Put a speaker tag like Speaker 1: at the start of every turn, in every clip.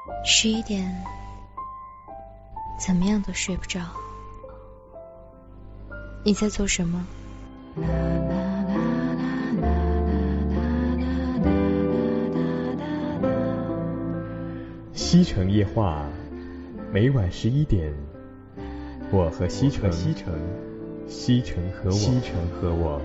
Speaker 1: 11点，怎么样都睡不着。你在做什么？
Speaker 2: 西城夜话，每晚11点，我和西城，西城和我。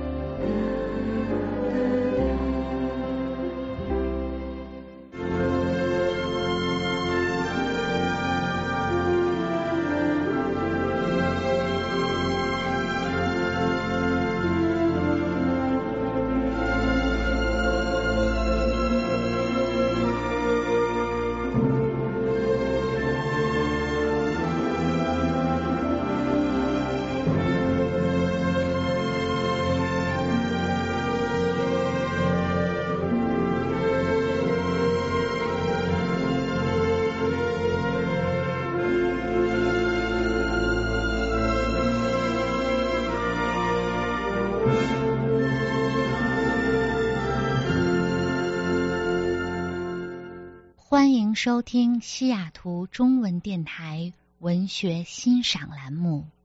Speaker 3: 欢迎收听西雅图中文电台文学欣赏栏目《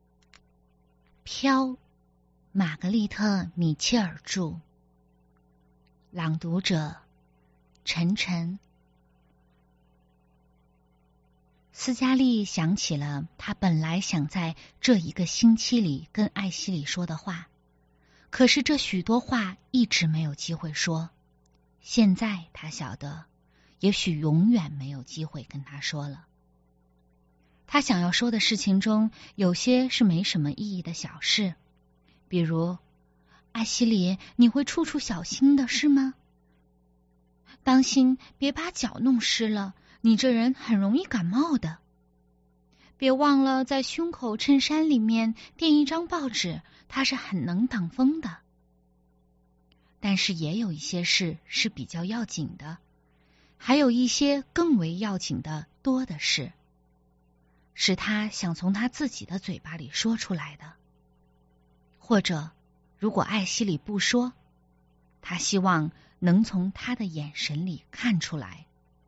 Speaker 3: 飘》，玛格丽特·米切尔著，朗读者陈晨。斯嘉丽想起了她本来想在这一个星期里跟艾希里说的话，可是这许多话一直没有机会说。现在她晓得也许永远没有机会跟他说了。他想要说的事情中，有些是没什么意义的小事，比如，艾希里，你会处处小心的，是吗？当心别把脚弄湿了，你这人很容易感冒的。别忘了在胸口衬衫里面垫一张报纸，它是很能挡风的。但是也有一些事是比较要紧的，还有一些更为要紧的多的事，是他想从他自己的嘴巴里说出来的。或者，如果艾希里不说，他希望能从他的眼神里看出来。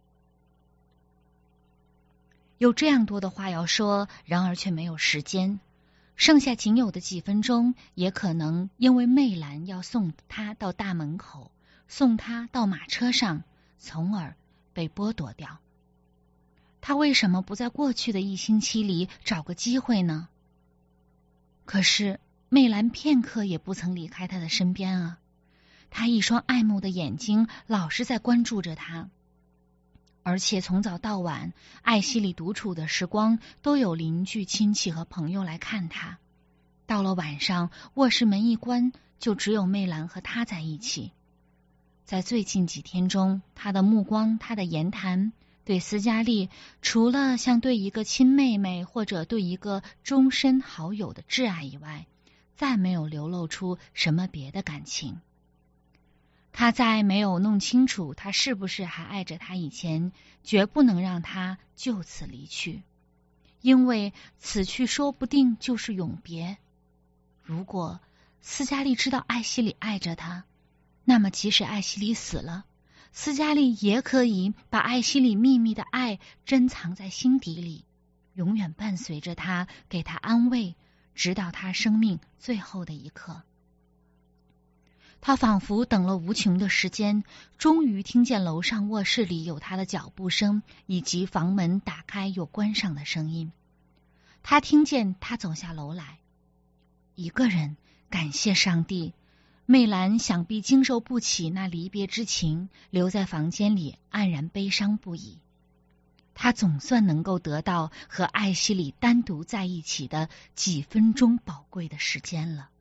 Speaker 3: 有这样多的话要说，然而却没有时间。剩下仅有的几分钟，也可能因为媚兰要送他到大门口，送他到马车上，从而被剥夺掉。他为什么不在过去的一星期里找个机会呢？可是媚兰片刻也不曾离开他的身边啊，他一双爱慕的眼睛老是在关注着他，而且从早到晚，艾希里独处的时光都有邻居、亲戚和朋友来看他。到了晚上，卧室门一关，就只有媚兰和他在一起。在最近几天中，他的目光，他的言谈，对斯嘉丽除了像对一个亲妹妹或者对一个终身好友的挚爱以外，再没有流露出什么别的感情。他在没有弄清楚他是不是还爱着他以前，绝不能让他就此离去，因为此去说不定就是永别。如果斯嘉丽知道艾希里爱着他，那么即使艾希里死了，斯嘉丽也可以把艾希里秘密的爱珍藏在心底里，永远伴随着他，给他安慰，直到他生命最后的一刻。他仿佛等了无穷的时间，终于听见楼上卧室里有他的脚步声，以及房门打开又关上的声音。他听见他走下楼来，一个人，感谢上帝。媚兰想必经受不起那离别之情，留在房间里黯然悲伤不已。他总算能够得到和艾希里单独在一起的几分钟宝贵的时间了。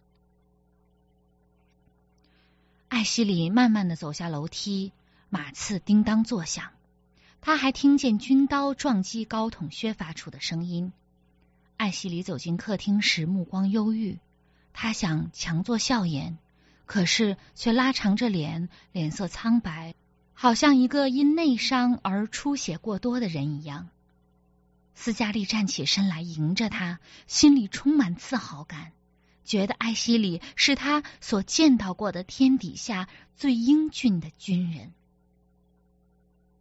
Speaker 3: 艾希里慢慢地走下楼梯，马刺叮当作响，他还听见军刀撞击高筒靴发出的声音。艾希里走进客厅时目光忧郁，他想强作笑颜，可是却拉长着脸，脸色苍白，好像一个因内伤而出血过多的人一样。斯嘉丽站起身来迎着他，心里充满自豪感，觉得艾希里是他所见到过的天底下最英俊的军人。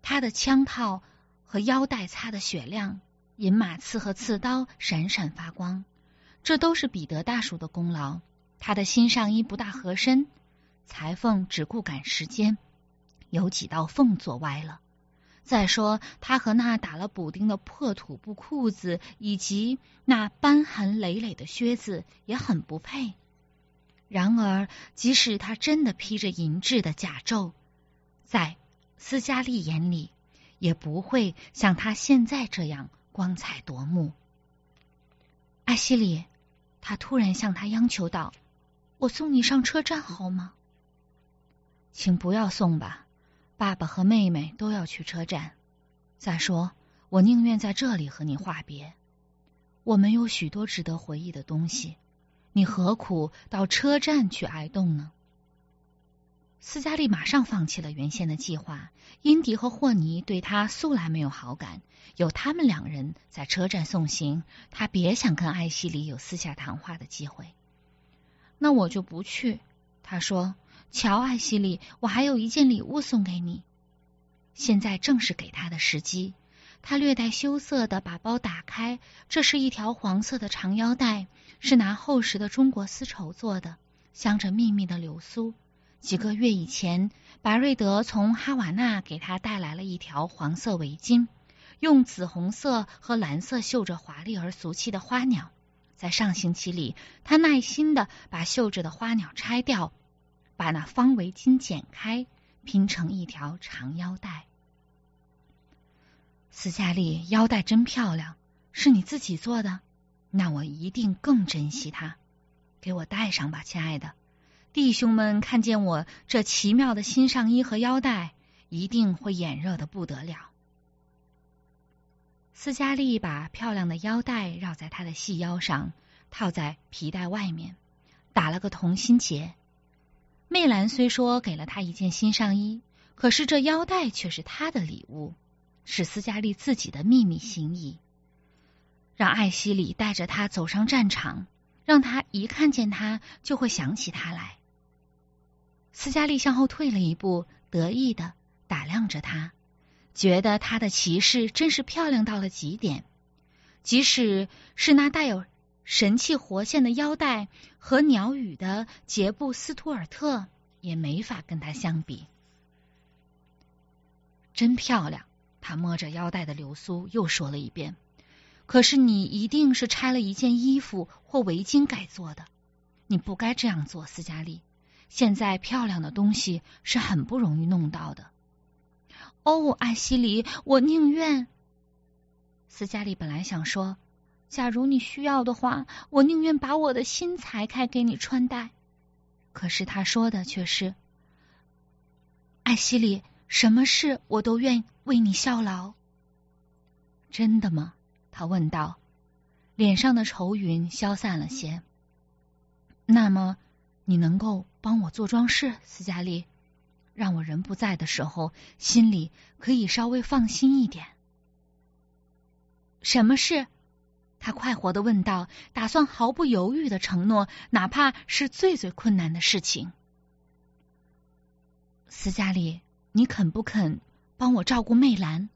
Speaker 3: 他的枪套和腰带擦得雪亮，银马刺和刺刀闪闪发光，这都是彼得大叔的功劳。他的新上衣不大合身，裁缝只顾赶时间，有几道缝做歪了。再说他和那打了补丁的破土布裤子以及那斑痕累累的靴子也很不配。然而即使他真的披着银质的甲胄，在斯嘉丽眼里也不会像他现在这样光彩夺目。艾希里，他突然向他央求道，我送你上车站好吗？请不要送吧，爸爸和妹妹都要去车站。再说，我宁愿在这里和你话别。我们有许多值得回忆的东西，你何苦到车站去挨冻呢？斯嘉丽马上放弃了原先的计划。因迪和霍尼对他素来没有好感，有他们两人在车站送行，他别想跟艾希里有私下谈话的机会。那我就不去，他说。瞧，艾希里，我还有一件礼物送给你。现在正是给他的时机。他略带羞涩地把包打开，这是一条黄色的长腰带，是拿厚实的中国丝绸做的，镶着密密的流苏。几个月以前，白瑞德从哈瓦那给他带来了一条黄色围巾，用紫红色和蓝色绣着华丽而俗气的花鸟。在上星期里，他耐心地把绣着的花鸟拆掉，把那方围巾剪开，拼成一条长腰带。斯嘉丽，腰带真漂亮，是你自己做的？那我一定更珍惜它。给我戴上吧，亲爱的。弟兄们看见我这奇妙的新上衣和腰带，一定会眼热得不得了。斯嘉丽把漂亮的腰带绕在她的细腰上，套在皮带外面，打了个同心结。媚兰虽说给了他一件新上衣，可是这腰带却是他的礼物，是斯嘉丽自己的秘密心意。让艾希里带着他走上战场，让他一看见他就会想起他来。斯嘉丽向后退了一步，得意地打量着他，觉得他的骑士真是漂亮到了极点。即使是那带有神气活现的腰带和鸟羽的杰布斯图尔特也没法跟他相比。真漂亮，他摸着腰带的流苏又说了一遍。可是你一定是拆了一件衣服或围巾改做的，你不该这样做，斯嘉丽。现在漂亮的东西是很不容易弄到的。哦，艾希里，我宁愿……斯嘉丽本来想说，假如你需要的话，我宁愿把我的心裁开给你穿戴。可是他说的却是，艾希里，什么事我都愿为你效劳。真的吗？他问道，脸上的愁云消散了些。那么你能够帮我做装饰，斯嘉丽，让我人不在的时候心里可以稍微放心一点。什么事？他快活地问道，打算毫不犹豫地承诺，哪怕是最最困难的事情。斯嘉丽，你肯不肯帮我照顾媚兰？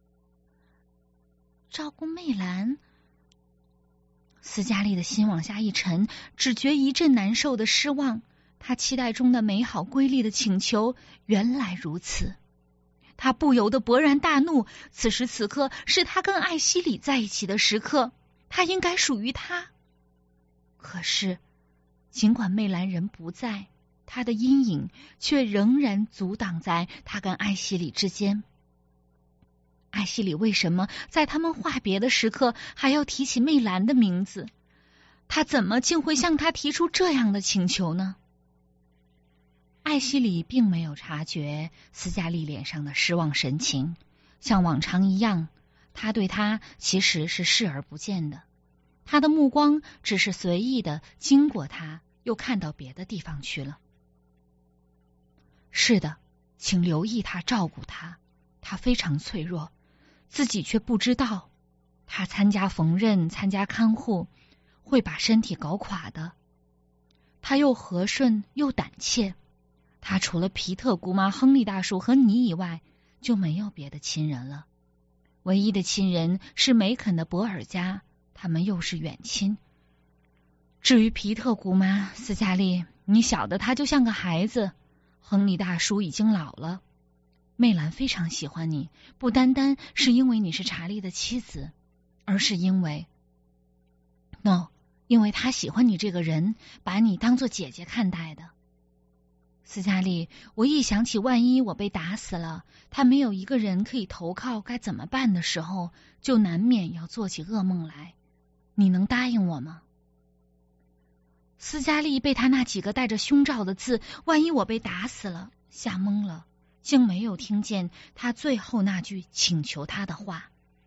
Speaker 3: 照顾媚兰？斯嘉丽的心往下一沉，只觉一阵难受的失望。他期待中的美好瑰丽的请求原来如此，他不由得勃然大怒。此时此刻是他跟艾希里在一起的时刻，他应该属于他。可是尽管媚兰人不在，他的阴影却仍然阻挡在他跟艾希里之间。艾希里为什么在他们话别的时刻还要提起媚兰的名字？他怎么竟会向他提出这样的请求呢？艾希里并没有察觉斯嘉丽脸上的失望神情，像往常一样，他对他其实是视而不见的。他的目光只是随意的经过他，又看到别的地方去了。是的，请留意他，照顾他，他非常脆弱，自己却不知道。他参加缝纫，参加看护，会把身体搞垮的。他又和顺又胆怯，他除了皮特姑妈、亨利大叔和你以外， 就没有别的亲人了。唯一的亲人是梅肯的博尔家，他们又是远亲。至于皮特姑妈，斯嘉丽，你晓得他就像个孩子。亨利大叔已经老了。媚兰非常喜欢你，不单单是因为你是查理的妻子，而是因为因为他喜欢你这个人，把你当作姐姐看待的。斯嘉丽，我一想起万一我被打死了，他没有一个人可以投靠，该怎么办的时候，就难免要做起噩梦来。你能答应我吗？斯嘉丽被他那几个带着凶兆的字“万一我被打死了”吓懵了，竟没有听见他最后那句请求他的话。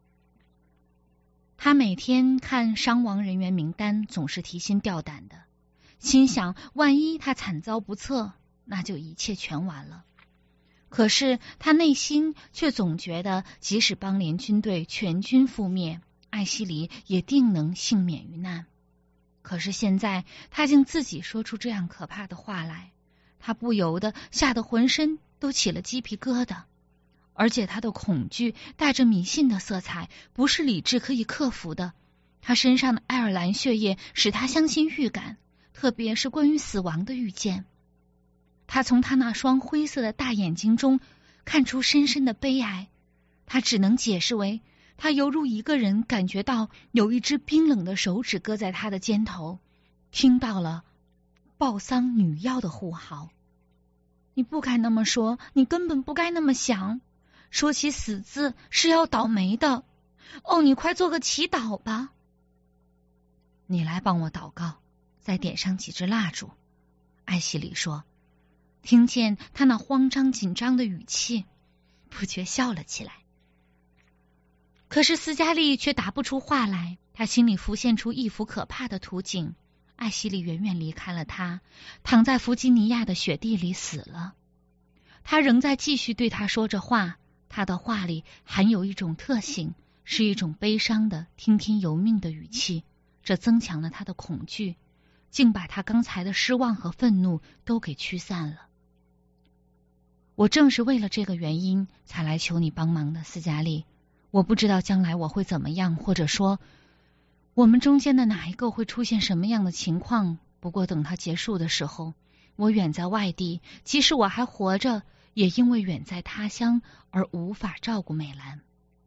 Speaker 3: 他每天看伤亡人员名单，总是提心吊胆的，心想万一他惨遭不测，那就一切全完了。可是他内心却总觉得，即使邦联军队全军覆灭，艾希里也定能幸免于难。可是现在他竟自己说出这样可怕的话来，他不由得吓得浑身都起了鸡皮疙瘩。而且他的恐惧带着迷信的色彩，不是理智可以克服的。他身上的爱尔兰血液使他相信预感，特别是关于死亡的预见。他从他那双灰色的大眼睛中看出深深的悲哀，他只能解释为他犹如一个人感觉到有一只冰冷的手指搁在他的肩头，听到了报丧女妖的呼号。你不该那么说，你根本不该那么想。说起死字是要倒霉的。你快做个祈祷吧。你来帮我祷告，再点上几支蜡烛。艾希里说，听见他那慌张紧张的语气，不觉笑了起来。可是斯嘉丽却答不出话来，他心里浮现出一幅可怕的图景。艾希里远远离开了他，躺在弗吉尼亚的雪地里死了。他仍在继续对他说着话，他的话里含有一种特性，是一种悲伤的听天由命的语气，这增强了他的恐惧，竟把他刚才的失望和愤怒都给驱散了。我正是为了这个原因才来求你帮忙的，斯嘉丽。我不知道将来我会怎么样，或者说我们中间的哪一个会出现什么样的情况，不过等它结束的时候，我远在外地，即使我还活着，也因为远在他乡而无法照顾美兰。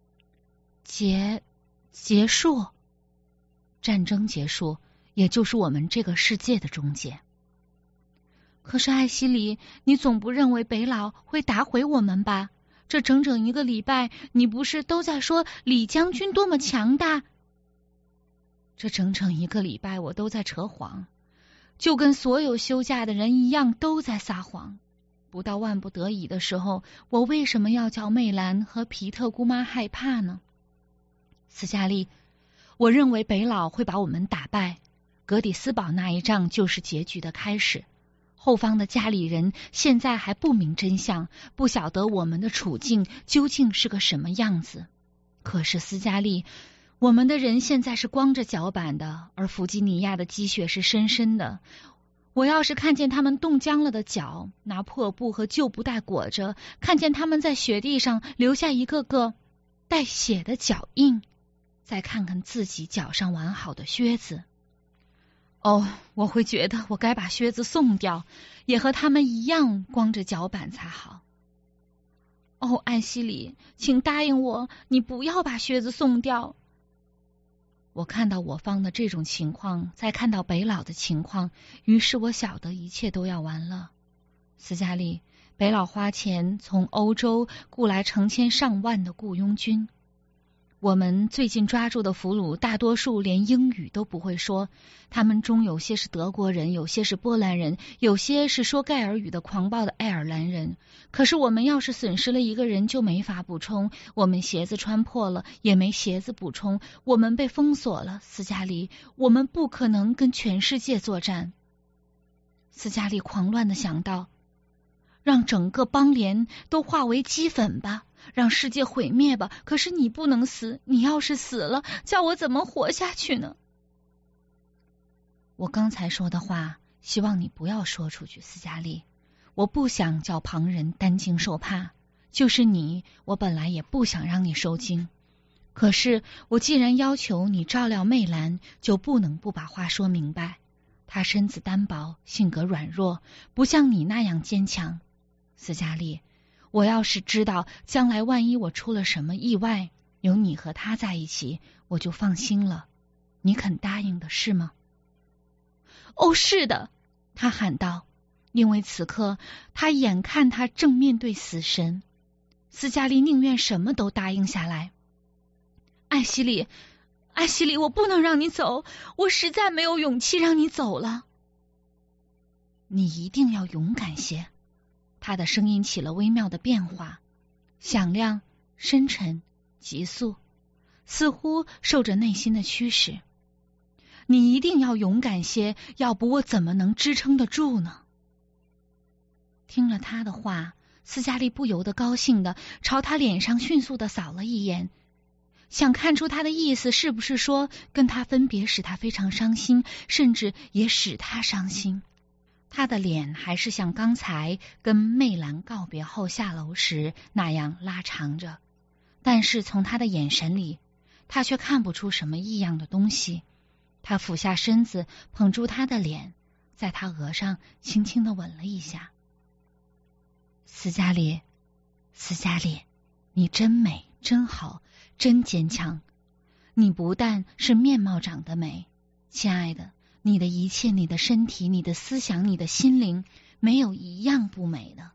Speaker 3: 结束，战争结束，也就是我们这个世界的终结。可是艾希里，你总不认为北老会打毁我们吧？这整整1个礼拜，你不是都在说李将军多么强大？这整整1个礼拜，我都在扯谎，就跟所有休假的人一样，都在撒谎。不到万不得已的时候，我为什么要叫媚兰和皮特姑妈害怕呢？斯嘉丽，我认为北老会把我们打败，格底斯堡那一仗就是结局的开始。后方的家里人现在还不明真相，不晓得我们的处境究竟是个什么样子。可是斯嘉丽，我们的人现在是光着脚板的，而弗吉尼亚的积雪是深深的。我要是看见他们冻僵了的脚，拿破布和旧布袋裹着，看见他们在雪地上留下一个个带血的脚印，再看看自己脚上完好的靴子，我会觉得我该把靴子送掉，也和他们一样光着脚板才好。艾希里，请答应我，你不要把靴子送掉。我看到我方的这种情况，再看到北老的情况，于是我晓得一切都要完了。斯嘉丽，北老花钱从欧洲雇来成千上万的雇佣军，我们最近抓住的俘虏大多数连英语都不会说，他们中有些是德国人，有些是波兰人，有些是说盖尔语的狂暴的爱尔兰人。可是我们要是损失了一个人，就没法补充，我们鞋子穿破了也没鞋子补充，我们被封锁了，斯嘉丽，我们不可能跟全世界作战。斯嘉丽狂乱地想到，让整个邦联都化为齑粉吧，让世界毁灭吧，可是你不能死，你要是死了，叫我怎么活下去呢？我刚才说的话，希望你不要说出去，斯嘉丽。我不想叫旁人担惊受怕， 就是你，我本来也不想让你受惊。可是我既然要求你照料媚兰，就不能不把话说明白。她身子单薄，性格软弱，不像你那样坚强。斯嘉丽，我要是知道将来万一我出了什么意外，有你和他在一起，我就放心了。你肯答应的是吗？哦，是的，他喊道，因为此刻他眼看他正面对死神。斯嘉丽宁愿什么都答应下来。艾希里，艾希里，我不能让你走，我实在没有勇气让你走了。你一定要勇敢些。他的声音起了微妙的变化，响亮、深沉、急速，似乎受着内心的驱使。你一定要勇敢些，要不我怎么能支撑得住呢？听了他的话，斯嘉丽不由得高兴地朝他脸上迅速地扫了一眼，想看出他的意思是不是说跟他分别使他非常伤心，甚至也使他伤心。他的脸还是像刚才跟媚兰告别后下楼时那样拉长着，但是从他的眼神里，他却看不出什么异样的东西。他俯下身子捧住他的脸，在他额上轻轻地吻了一下。斯嘉丽，斯嘉丽，你真美，真好，真坚强。你不但是面貌长得美，亲爱的，你的一切，你的身体，你的思想，你的心灵，没有一样不美的。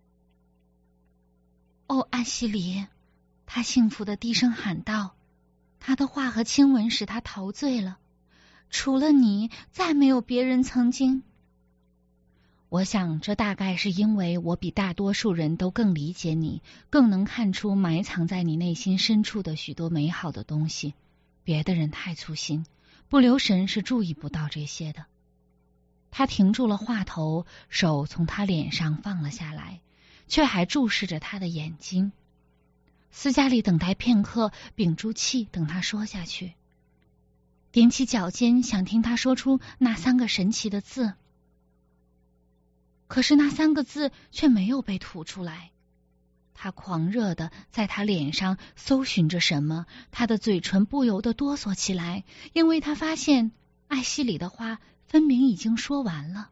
Speaker 3: 哦，艾希里，他幸福地低声喊道，他的话和亲吻使他陶醉了。除了你，再没有别人曾经。我想这大概是因为我比大多数人都更理解你，更能看出埋藏在你内心深处的许多美好的东西。别的人太粗心，不留神是注意不到这些的。他停住了话头，手从他脸上放了下来，却还注视着他的眼睛。斯嘉丽等待片刻，屏住气等他说下去，踮起脚尖想听他说出那3个神奇的字。可是那3个字却没有被吐出来。他狂热地在他脸上搜寻着什么，他的嘴唇不由得哆嗦起来，因为他发现艾希里的话分明已经说完了。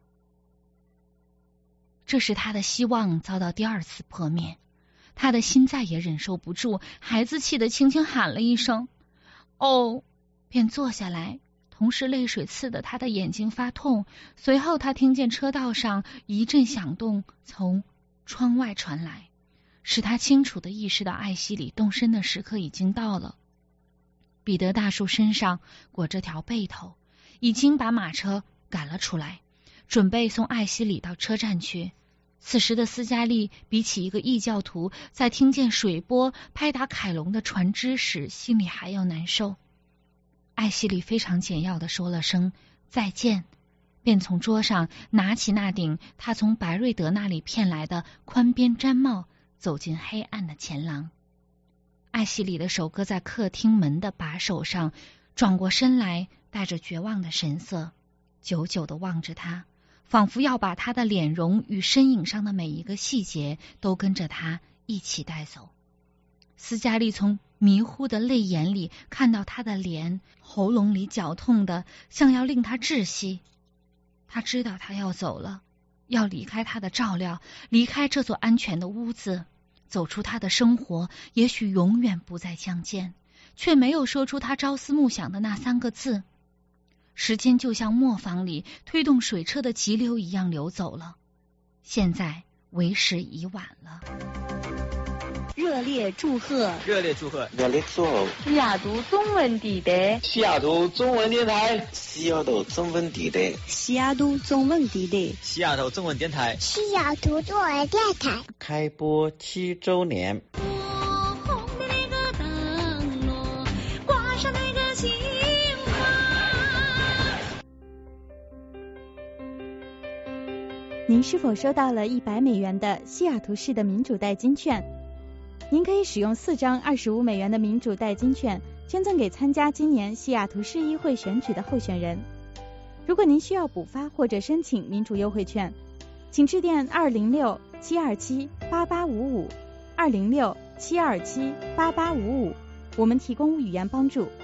Speaker 3: 这时他的希望遭到第2次破灭，他的心再也忍受不住，孩子气地轻轻喊了一声哦，便坐下来，同时泪水刺得他的眼睛发痛。随后他听见车道上一阵响动从窗外传来，使他清楚地意识到艾希里动身的时刻已经到了。彼得大叔身上裹着条被头，已经把马车赶了出来，准备送艾希里到车站去。此时的斯嘉丽比起一个异教徒在听见水波拍打凯龙的船只时心里还要难受。艾希里非常简要地说了声再见，便从桌上拿起那顶他从白瑞德那里骗来的宽边毡帽，走进黑暗的前廊。艾希里的手搁在客厅门的把手上，转过身来，带着绝望的神色，久久地望着他，仿佛要把他的脸容与身影上的每一个细节都跟着他一起带走。斯嘉丽从迷糊的泪眼里看到他的脸，喉咙里绞痛的像要令他窒息。他知道他要走了，要离开他的照料，离开这座安全的屋子，走出他的生活，也许永远不再相见，却没有说出他朝思暮想的那3个字。时间就像磨坊里推动水车的急流一样流走了，现在为时已晚了。
Speaker 4: 热烈祝贺！
Speaker 5: 热烈祝贺！
Speaker 6: 热烈祝贺！
Speaker 4: 西雅图中文地带，
Speaker 5: 西雅图中文电台，
Speaker 6: 西雅图中文地带，
Speaker 4: 西雅图中文地带，
Speaker 5: 西雅图中文电台，
Speaker 7: 西雅图中文电台
Speaker 6: 开播7周年。
Speaker 8: 您是否收到了100美元的西雅图市的民主代金券？您可以使用4张25美元的民主代金券捐赠给参加今年西雅图市议会选举的候选人。如果您需要补发或者申请民主优惠券，请致电206-727-8855 206-727-8855，我们提供语言帮助。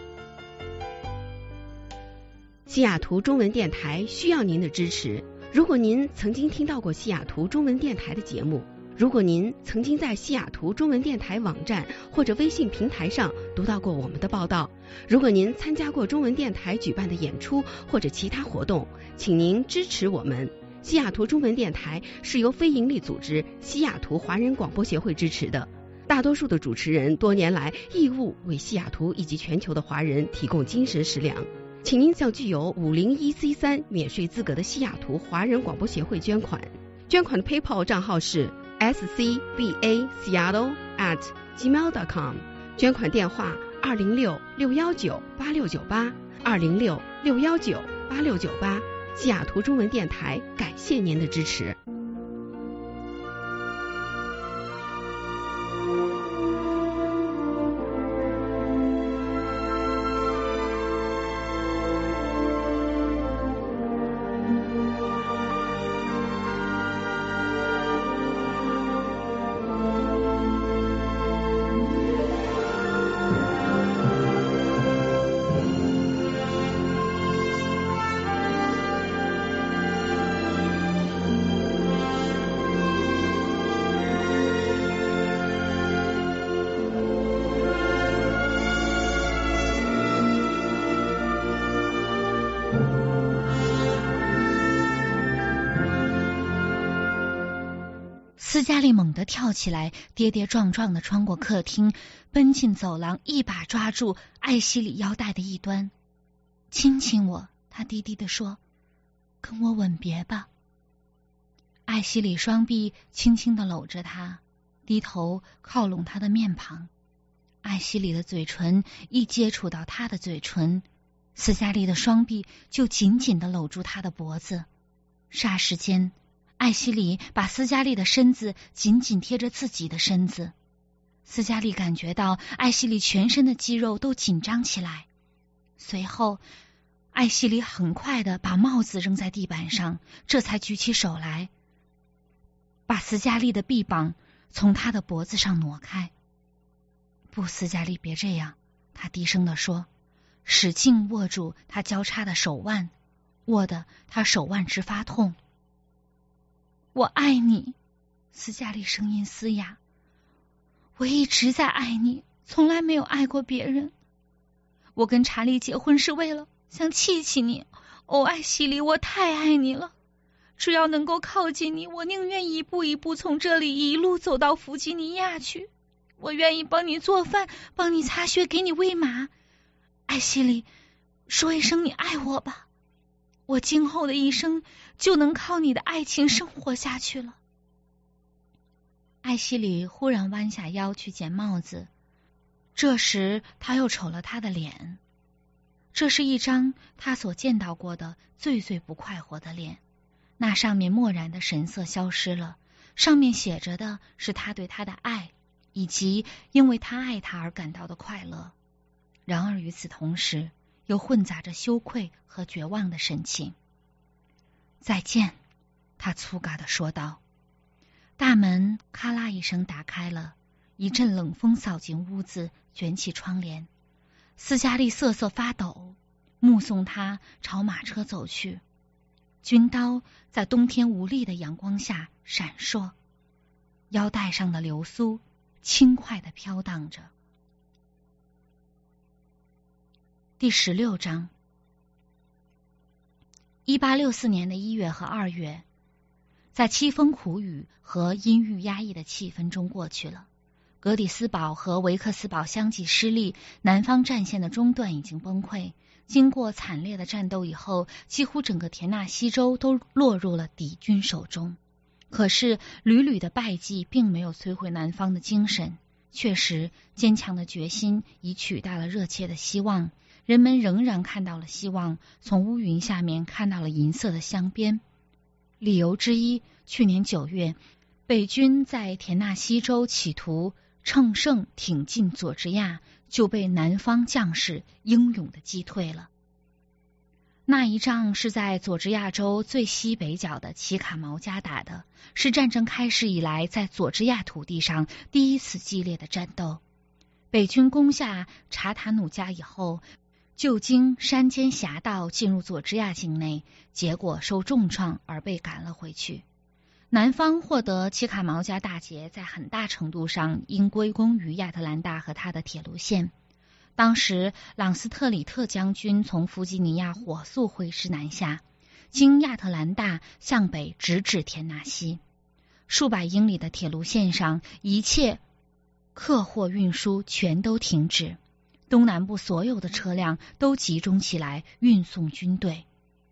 Speaker 9: 西雅图中文电台需要您的支持。如果您曾经听到过西雅图中文电台的节目，如果您曾经在西雅图中文电台网站或者微信平台上读到过我们的报道，如果您参加过中文电台举办的演出或者其他活动，请您支持我们。西雅图中文电台是由非营利组织西雅图华人广播协会支持的，大多数的主持人多年来义务为西雅图以及全球的华人提供精神食粮。请您向具有501C3免税资格的西雅图华人广播协会捐款。捐款的 PayPal 账号是 scbaseattle@gmail.com， 捐款电话206-619-8698 206-619-8698。西雅图中文电台感谢您的支持。
Speaker 3: 斯嘉丽猛地跳起来，跌跌撞撞地穿过客厅，奔进走廊，一把抓住艾希里腰带的一端。亲亲我，他低低地说，跟我吻别吧。艾希里双臂轻轻地搂着他，低头靠拢他的面庞。艾希里的嘴唇一接触到他的嘴唇，斯嘉丽的双臂就紧紧地搂住他的脖子。霎时间，艾希里把斯嘉丽的身子紧紧贴着自己的身子。斯嘉丽感觉到艾希里全身的肌肉都紧张起来。随后，艾希里很快地把帽子扔在地板上，这才举起手来，把斯嘉丽的臂膀从他的脖子上挪开。不，斯嘉丽，别这样，他低声地说，使劲握住他交叉的手腕，握得他手腕直发痛。我爱你，斯嘉丽声音嘶哑，我一直在爱你，从来没有爱过别人。我跟查理结婚是为了想气气你，哦，艾希里，我太爱你了。只要能够靠近你，我宁愿一步一步从这里一路走到弗吉尼亚去。我愿意帮你做饭，帮你擦靴，给你喂马。艾希里，说一声你爱我吧，我今后的一生就能靠你的爱情生活下去了。艾希里忽然弯下腰去捡帽子，这时他又瞅了他的脸，这是一张他所见到过的最不快活的脸，那上面漠然的神色消失了，上面写着的是他对他的爱，以及因为他爱他而感到的快乐。然而与此同时，又混杂着羞愧和绝望的神情。再见，他粗嘎地说道。大门咔啦一声打开了，一阵冷风扫进屋子，卷起窗帘。斯嘉丽瑟瑟发抖，目送他朝马车走去。军刀在冬天无力的阳光下闪烁，腰带上的流苏轻快地飘荡着。第16章。1864年的1月和2月，在凄风苦雨和阴郁压抑的气氛中过去了。格里斯堡和维克斯堡相继失利，南方战线的中段已经崩溃。经过惨烈的战斗以后，几乎整个田纳西州都落入了敌军手中。可是屡屡的败绩并没有摧毁南方的精神，确实坚强的决心已取代了热切的希望。人们仍然看到了希望，从乌云下面看到了银色的镶边。理由之一，去年9月，北军在田纳西州企图乘胜挺进佐治亚，就被南方将士英勇地击退了。 那一仗是在佐治亚州最西北角的奇卡毛加打的，是战争开始以来在佐治亚土地上第一次激烈的战斗。北军攻下查塔努加以后，就经山间狭道进入佐治亚境内，结果受重创而被赶了回去。南方获得奇卡毛加大捷，在很大程度上应归功于亚特兰大和他的铁路线。当时朗斯特里特将军从弗吉尼亚火速挥师南下，经亚特兰大向北直至田纳西。数百英里的铁路线上，一切客货运输全都停止，东南部所有的车辆都集中起来运送军队。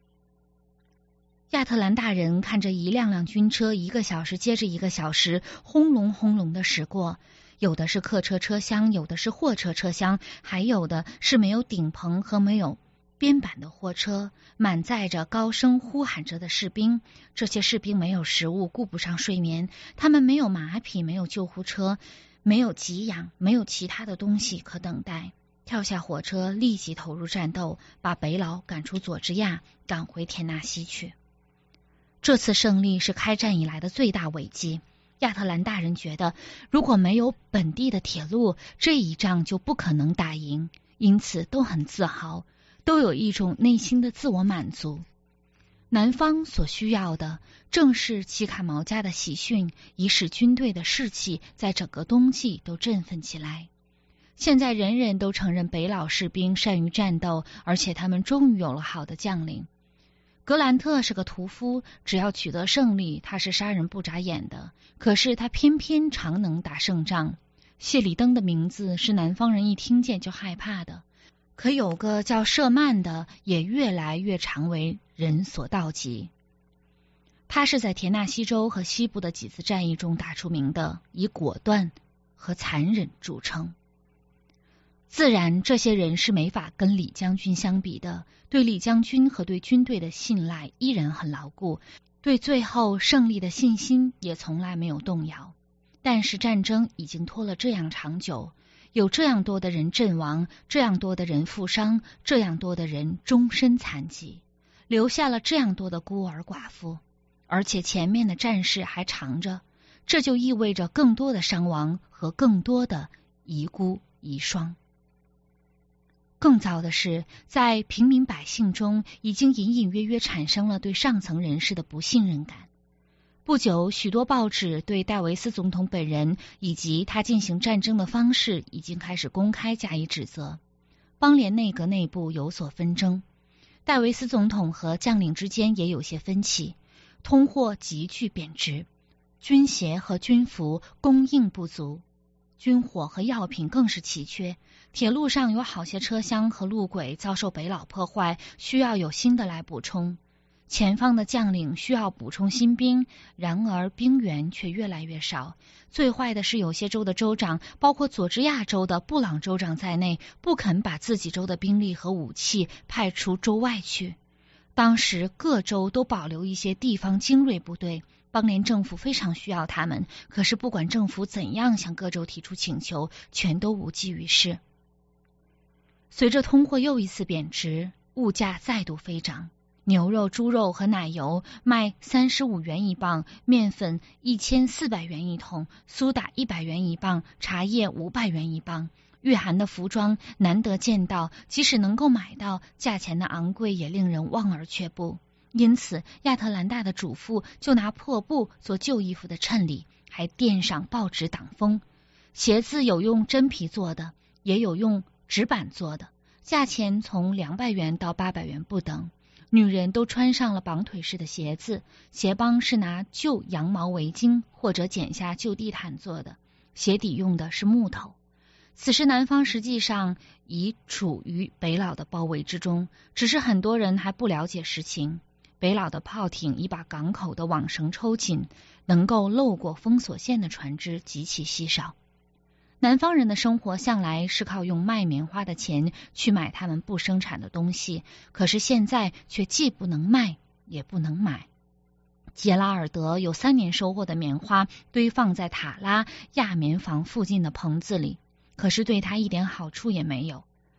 Speaker 3: 亚特兰大人看着一辆辆军车1个小时接着1个小时轰隆轰隆的驶过，有的是客车车厢，有的是货车车厢，还有的是没有顶棚和没有边板的货车，满载着高声呼喊着的士兵。这些士兵没有食物，顾不上睡眠，他们没有马匹，没有救护车，没有给养，没有其他的东西可等待。跳下火车，立即投入战斗，把北佬赶出佐治亚，赶回田纳西去。这次胜利是开战以来的最大伟绩。亚特兰大人觉得，如果没有本地的铁路，这一仗就不可能打赢，因此都很自豪，都有一种内心的自我满足。南方所需要的正是奇卡毛加的喜讯，以使军队的士气在整个冬季都振奋起来。现在人人都承认北佬士兵善于战斗，而且他们终于有了好的将领。格兰特是个屠夫，只要取得胜利，他是杀人不眨眼的，可是他偏偏常能打胜仗。谢里登的名字是南方人一听见就害怕的，可有个叫舍曼的也越来越常为人所妒忌。他是在田纳西州和西部的几次战役中打出名的，以果断和残忍著称。自然这些人是没法跟李将军相比的，对李将军和对军队的信赖依然很牢固，对最后胜利的信心也从来没有动摇。但是战争已经拖了这样长久，有这样多的人阵亡，这样多的人负伤，这样多的人终身残疾，留下了这样多的孤儿寡妇，而且前面的战事还长着，这就意味着更多的伤亡和更多的遗孤遗孀。更糟的是，在平民百姓中已经隐隐约约产生了对上层人士的不信任感。不久，许多报纸对戴维斯总统本人以及他进行战争的方式已经开始公开加以指责。邦联内阁内部有所纷争，戴维斯总统和将领之间也有些分歧，通货急剧贬值，军鞋和军服供应不足，军火和药品更是奇缺，铁路上有好些车厢和路轨遭受北佬破坏，需要有新的来补充。前方的将领需要补充新兵，然而兵源却越来越少。最坏的是，有些州的州长，包括佐治亚州的布朗州长在内，不肯把自己州的兵力和武器派出州外去。当时各州都保留一些地方精锐部队，邦联政府非常需要他们，可是不管政府怎样向各州提出请求，全都无济于事。随着通货又一次贬值，物价再度飞涨，牛肉、猪肉和奶油卖35元一磅，面粉1400元一桶，苏打100元一磅，茶叶500元一磅。御寒的服装难得见到，即使能够买到，价钱的昂贵也令人望而却步。因此，亚特兰大的主妇就拿破布做旧衣服的衬里，还垫上报纸挡风。鞋子有用真皮做的，也有用纸板做的，价钱从200元到800元不等。女人都穿上了绑腿式的鞋子，鞋帮是拿旧羊毛围巾或者剪下旧地毯做的，鞋底用的是木头。此时南方实际上已处于北佬的包围之中，只是很多人还不了解实情。北佬的炮艇已把港口的网绳抽紧，能够漏过封锁线的船只极其稀少。南方人的生活向来是靠用卖棉花的钱去买他们不生产的东西，可是现在却既不能卖也不能买。杰拉尔德有3年收获的棉花堆放在塔拉亚棉房附近的棚子里，可是对他一点好处也没有。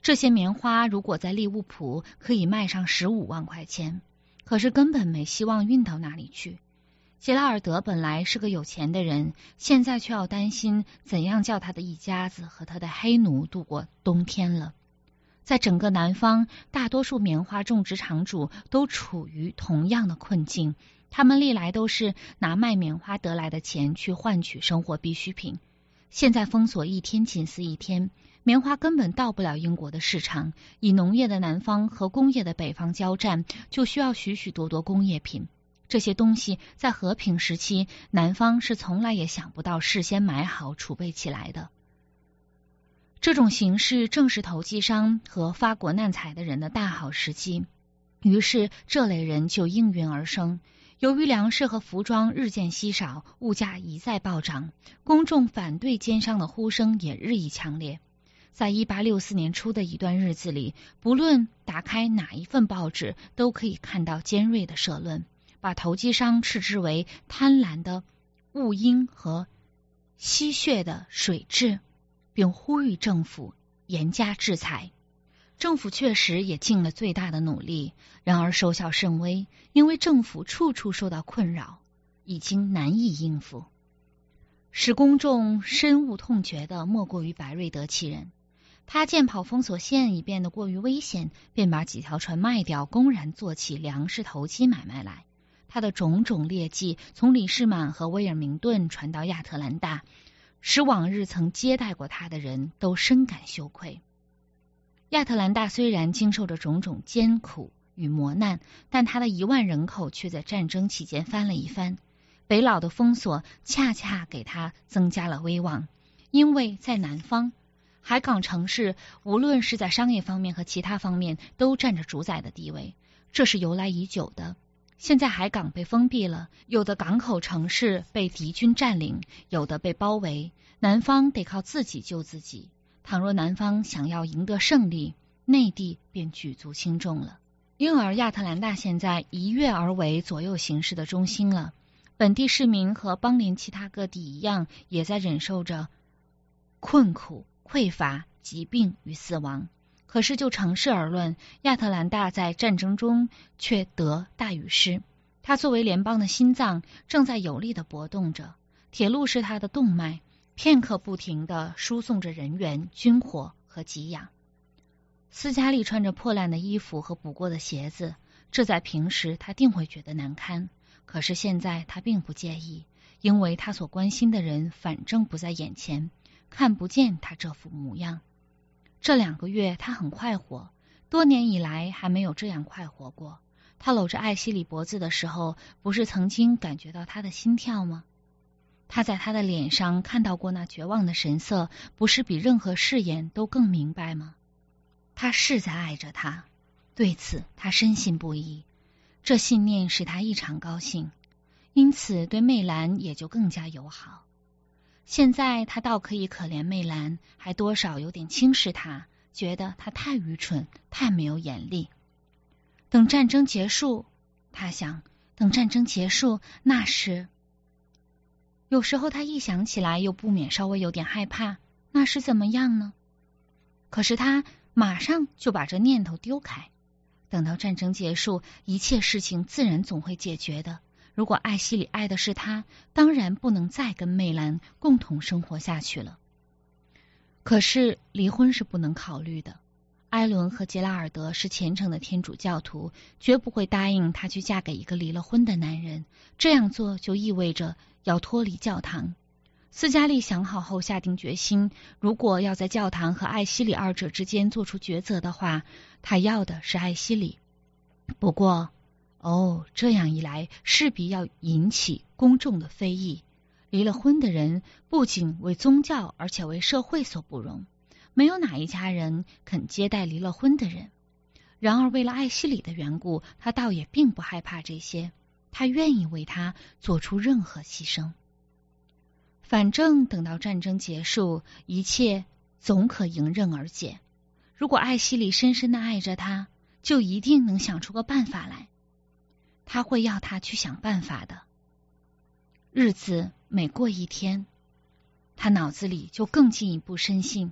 Speaker 3: 这些棉花如果在利物浦可以卖上15万块钱，可是根本没希望运到哪里去。杰拉尔德本来是个有钱的人，现在却要担心怎样叫他的一家子和他的黑奴度过冬天了。在整个南方，大多数棉花种植场主都处于同样的困境，他们历来都是拿卖棉花得来的钱去换取生活必需品。现在封锁一天紧似一天，棉花根本到不了英国的市场，以农业的南方和工业的北方交战，就需要许许多多工业品。这些东西在和平时期，南方是从来也想不到事先买好储备起来的。这种形势正是投机商和发国难财的人的大好时机，于是这类人就应运而生。由于粮食和服装日渐稀少，物价一再暴涨，公众反对奸商的呼声也日益强烈。在1864年初的一段日子里，不论打开哪一份报纸，都可以看到尖锐的社论，把投机商斥之为贪婪的雾鹰和吸血的水蛭，并呼吁政府严加制裁。政府确实也尽了最大的努力，然而收效甚微，因为政府处处受到困扰，已经难以应付。使公众深恶痛绝的莫过于白瑞德其人。他见跑封锁线已变得过于危险，便把几条船卖掉，公然做起粮食投机买卖来。他的种种劣迹从里士满和威尔明顿传到亚特兰大，使往日曾接待过他的人都深感羞愧。亚特兰大虽然经受着种种艰苦与磨难，但他的1万人口却在战争期间翻了一番。北岛的封锁恰恰给他增加了威望，因为在南方，海港城市无论是在商业方面和其他方面都占着主宰的地位，这是由来已久的。现在海港被封闭了，有的港口城市被敌军占领，有的被包围，南方得靠自己救自己。倘若南方想要赢得胜利，内地便举足轻重了。因而亚特兰大现在一跃而为左右形势的中心了。本地市民和邦联其他各地一样，也在忍受着困苦、匮乏、疾病与死亡。可是就城市而论，亚特兰大在战争中却得大于失。它作为联邦的心脏，正在有力地搏动着。铁路是它的动脉，片刻不停地输送着人员、军火和给养。斯嘉丽穿着破烂的衣服和补过的鞋子，这在平时他定会觉得难堪，可是现在他并不介意，因为他所关心的人反正不在眼前，看不见他这副模样。这2个月他很快活，多年以来还没有这样快活过。他搂着艾希里脖子的时候，不是曾经感觉到他的心跳吗？他在他的脸上看到过那绝望的神色，不是比任何誓言都更明白吗？他是在爱着他，对此他深信不疑，这信念使他异常高兴，因此对媚兰也就更加友好。现在他倒可以可怜媚兰，还多少有点轻视他，觉得他太愚蠢，太没有眼力。等战争结束，他想，等战争结束，那时……有时候他一想起来，又不免稍微有点害怕，那是怎么样呢？可是他马上就把这念头丢开。等到战争结束，一切事情自然总会解决的。如果艾希里爱的是他，当然不能再跟媚兰共同生活下去了。可是离婚是不能考虑的。埃伦和杰拉尔德是虔诚的天主教徒，绝不会答应她去嫁给一个离了婚的男人，这样做就意味着要脱离教堂。斯嘉丽想好后下定决心，如果要在教堂和艾希里2者之间做出抉择的话，她要的是艾希里。不过这样一来势必要引起公众的非议。离了婚的人不仅为宗教，而且为社会所不容，没有哪一家人肯接待离了婚的人。然而为了艾希里的缘故，他倒也并不害怕这些，他愿意为他做出任何牺牲。反正等到战争结束，一切总可迎刃而解。如果艾希里深深地爱着他，就一定能想出个办法来。他会要他去想办法的。日子每过一天，他脑子里就更进一步深信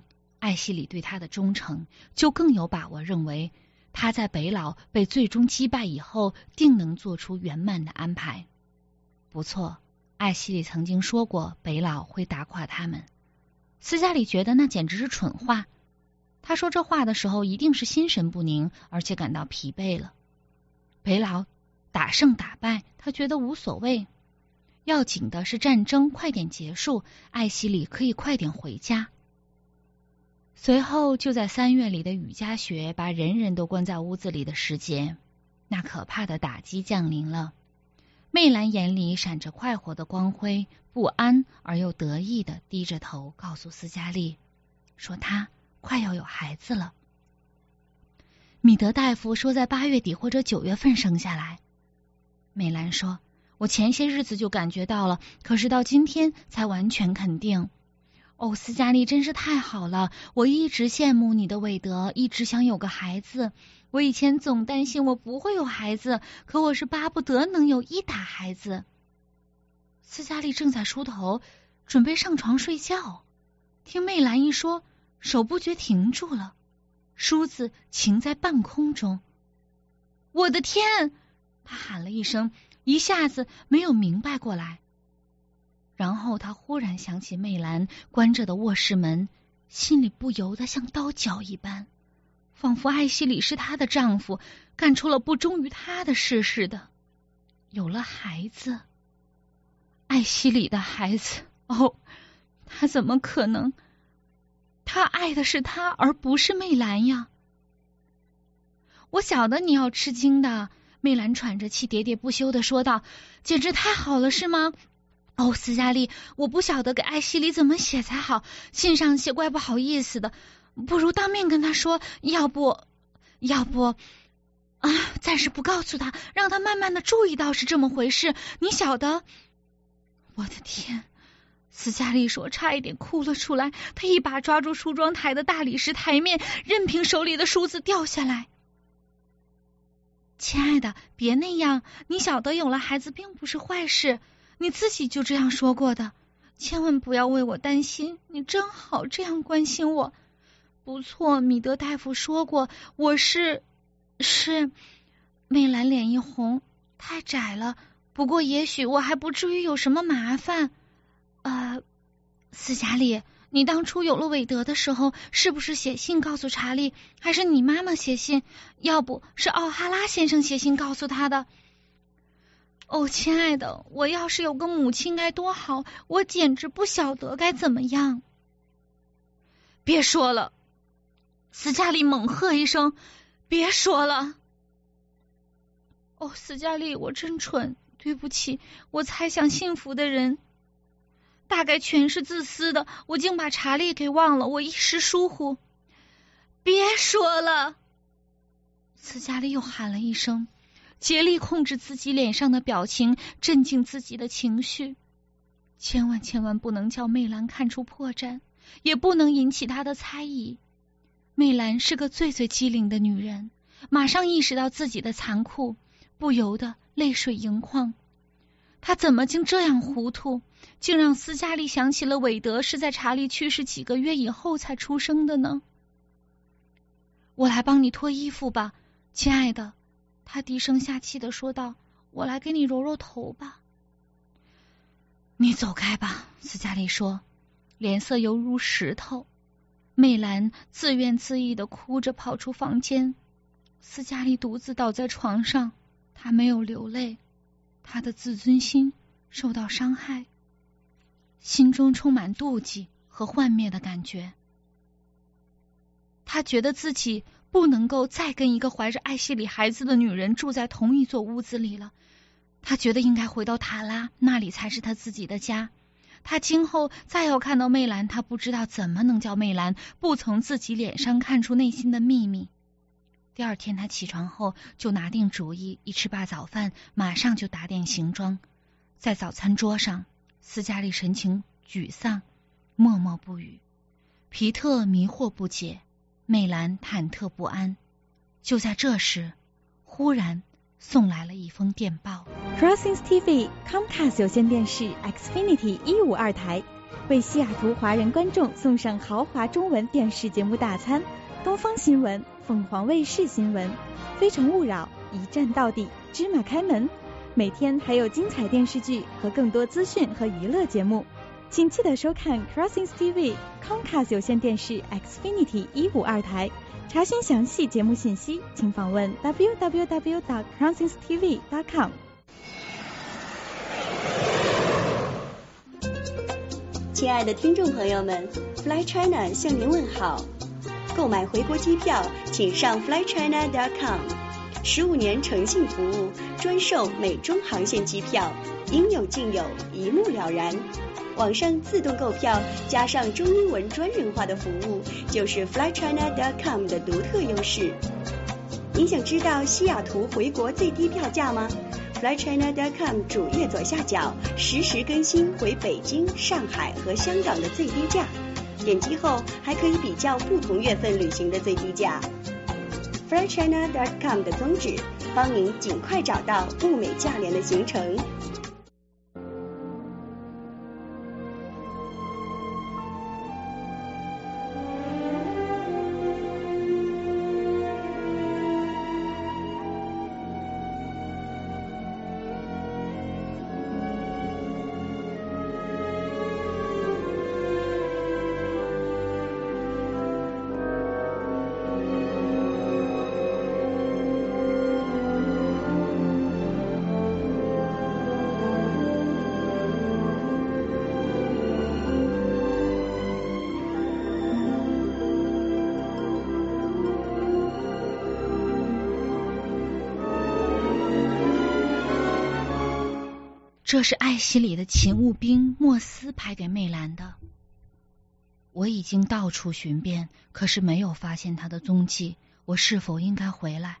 Speaker 3: 艾希里对他的忠诚，就更有把握认为他在北老被最终击败以后，定能做出圆满的安排。不错，艾希里曾经说过北老会打垮他们。斯嘉丽觉得那简直是蠢话。他说这话的时候一定是心神不宁，而且感到疲惫了。北老打胜打败，他觉得无所谓。要紧的是战争快点结束，艾希里可以快点回家。随后就在3月里的雨夹雪把人人都关在屋子里的时节，那可怕的打击降临了。媚兰眼里闪着快活的光辉，不安而又得意地低着头告诉斯嘉丽，说她快要有孩子了。米德大夫说在8月底或者9月份生下来。媚兰说，我前些日子就感觉到了，可是到今天才完全肯定。哦，斯嘉丽真是太好了，我一直羡慕你的韦德，一直想有个孩子。我以前总担心我不会有孩子，可我是巴不得能有一打孩子。斯嘉丽正在梳头，准备上床睡觉，听媚兰一说，手不觉停住了，梳子擎在半空中。我的天！他喊了一声，一下子没有明白过来。然后他忽然想起媚兰关着的卧室门，心里不由得像刀绞一般，仿佛艾希里是她的丈夫，干出了不忠于她的事似的。有了孩子，艾希里的孩子，哦，他怎么可能？他爱的是她，而不是媚兰呀。我晓得你要吃惊的，媚兰喘着气喋喋不休地说道，简直太好了，是吗？哦，斯嘉丽，我不晓得给艾希里怎么写才好，信上写怪不好意思的，不如当面跟他说，要不暂时不告诉他，让他慢慢的注意到是这么回事，你晓得。我的天，斯嘉丽说，差一点哭了出来，他一把抓住梳妆台的大理石台面，任凭手里的梳子掉下来。亲爱的，别那样，你晓得有了孩子并不是坏事，你自己就这样说过的，千万不要为我担心，你真好这样关心我。不错，米德大夫说过，我是媚兰脸一红，太窄了，不过也许我还不至于有什么麻烦。斯嘉丽，你当初有了韦德的时候，是不是写信告诉查理，还是你妈妈写信，要不是奥哈拉先生写信告诉他的？哦，亲爱的，我要是有个母亲该多好，我简直不晓得该怎么样。别说了，斯嘉丽猛喝一声，别说了。哦，斯嘉丽，我真蠢，对不起，我猜想幸福的人大概全是自私的，我竟把查理给忘了，我一时疏忽。别说了，斯嘉丽又喊了一声，竭力控制自己脸上的表情，镇静自己的情绪。千万不能叫媚兰看出破绽，也不能引起她的猜疑。媚兰是个最机灵的女人，马上意识到自己的残酷，不由得泪水盈眶。她怎么竟这样糊涂，竟让斯嘉丽想起了韦德是在查理去世几个月以后才出生的呢？我来帮你脱衣服吧，亲爱的，他低声下气地说道，我来给你揉揉头吧。你走开吧，斯嘉丽说，脸色犹如石头。媚兰自怨自艾地哭着跑出房间，斯嘉丽独自倒在床上，她没有流泪，她的自尊心受到伤害，心中充满妒忌和幻灭的感觉。她觉得自己不能够再跟一个怀着艾希里孩子的女人住在同一座屋子里了，她觉得应该回到塔拉，那里才是她自己的家。她今后再要看到媚兰，她不知道怎么能叫媚兰不从自己脸上看出内心的秘密。第二天她起床后就拿定主意，一吃罢早饭马上就打点行装。在早餐桌上，斯嘉丽神情沮丧，默默不语。皮特迷惑不解，媚兰忐忑不安。就在这时，忽然送来了一封电报。
Speaker 8: Crossings TV Comcast 有线电视 Xfinity 152台为西雅图华人观众送上豪华中文电视节目大餐，东方新闻、凤凰卫视新闻、非诚勿扰、一站到底、芝麻开门，每天还有精彩电视剧和更多资讯和娱乐节目。请记得收看 Crossings TV Comcast 有线电视 Xfinity 152台。查询详细节目信息，请访问 www.crossingstv.com。
Speaker 4: 亲爱的听众朋友们 ，Fly China 向您问好。购买回国机票，请上 flychina.com。15年诚信服务，专售美中航线机票，应有尽有，一目了然。网上自动购票加上中英文专人化的服务，就是 flychina.com 的独特优势。您想知道西雅图回国最低票价吗？ flychina.com 主页左下角实时更新回北京、上海和香港的最低价，点击后还可以比较不同月份旅行的最低价。flychina.com 的宗旨，帮您尽快找到物美价廉的行程。
Speaker 3: 这是艾希里的勤务兵莫斯派给媚兰的。我已经到处寻遍，可是没有发现他的踪迹。我是否应该回来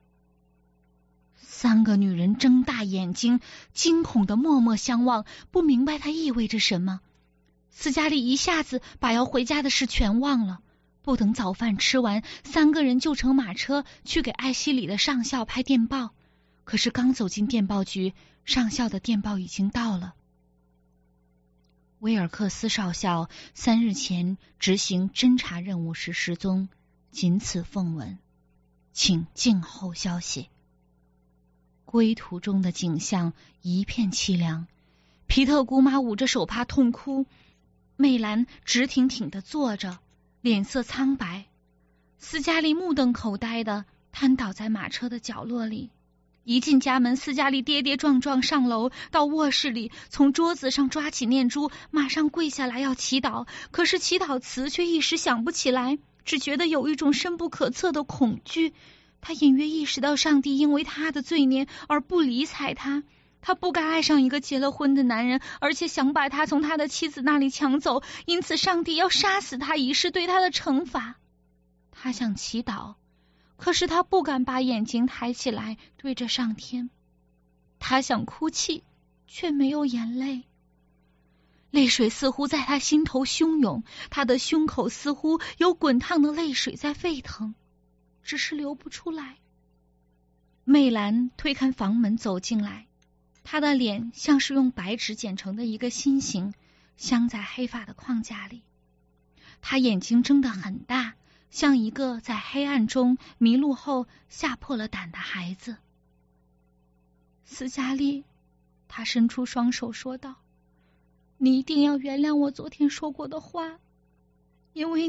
Speaker 3: ？3个女人睁大眼睛，惊恐地默默相望，不明白它意味着什么。斯嘉丽一下子把要回家的事全忘了。不等早饭吃完，3个人就乘马车去给艾希里的上校拍电报。可是刚走进电报局，上校的电报已经到了。威尔克斯少校3日前执行侦查任务时失踪，仅此奉闻，请静候消息。归途中的景象一片凄凉，皮特姑妈捂着手帕痛哭，媚兰直挺挺地坐着，脸色苍白。斯嘉丽目瞪口呆地瘫倒在马车的角落里。一进家门，斯嘉丽跌跌撞撞上楼，到卧室里，从桌子上抓起念珠，马上跪下来要祈祷，可是祈祷词却一时想不起来，只觉得有一种深不可测的恐惧。他隐约意识到上帝因为他的罪孽而不理睬他，他不该爱上一个结了婚的男人，而且想把他从他的妻子那里抢走，因此上帝要杀死他以示对他的惩罚。他想祈祷，可是他不敢把眼睛抬起来对着上天。他想哭泣，却没有眼泪。泪水似乎在他心头汹涌，他的胸口似乎有滚烫的泪水在沸腾，只是流不出来。媚兰推开房门走进来，她的脸像是用白纸剪成的一个心形，镶在黑发的框架里。她眼睛睁得很大，像一个在黑暗中迷路后吓破了胆的孩子。斯嘉丽，她伸出双手说道，你一定要原谅我昨天说过的话，因为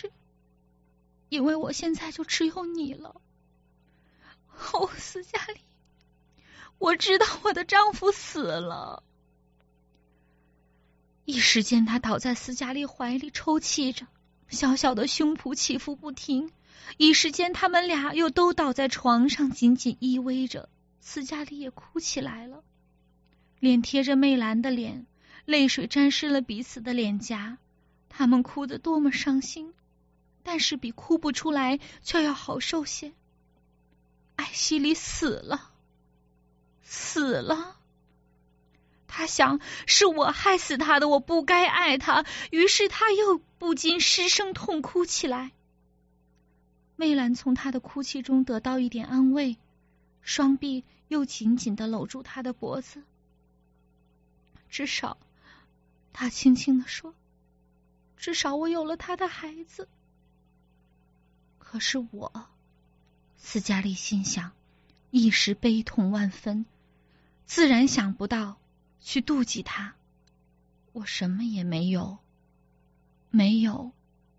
Speaker 3: 我现在就只有你了。哦，斯嘉丽，我知道我的丈夫死了。一时间她倒在斯嘉丽怀里抽泣着，小小的胸脯起伏不停。一时间他们俩又都倒在床上紧紧依偎着，斯嘉丽也哭起来了，脸贴着媚兰的脸，泪水沾湿了彼此的脸颊。他们哭得多么伤心，但是比哭不出来却要好受些。艾希里死了，死了。他想，是我害死他的，我不该爱他，于是他又不禁失声痛哭起来。媚兰从他的哭泣中得到一点安慰，双臂又紧紧地搂住他的脖子。至少，他轻轻地说， 至少我有了他的孩子。可是我，斯嘉丽心想，一时悲痛万分，自然想不到去妒忌他。我什么也没有，没有，